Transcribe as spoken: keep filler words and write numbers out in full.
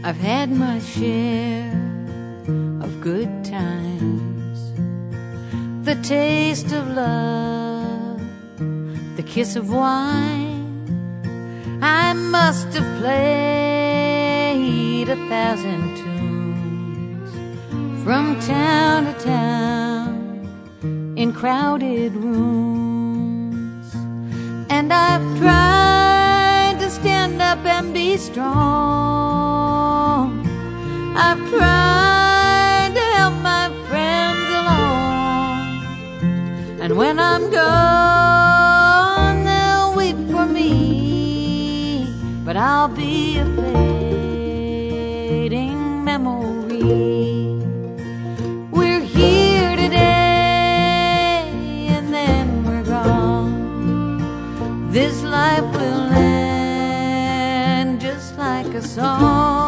I've had my share of good times, the taste of love, the kiss of wine. I must have played a thousand tunes from town to town in crowded rooms, and I've tried to stand up and be strong. I've tried to help my friends along, and when I'm gone they'll weep for me, but I'll be a fading memory. We're here today and then we're gone. This life will end just like a song.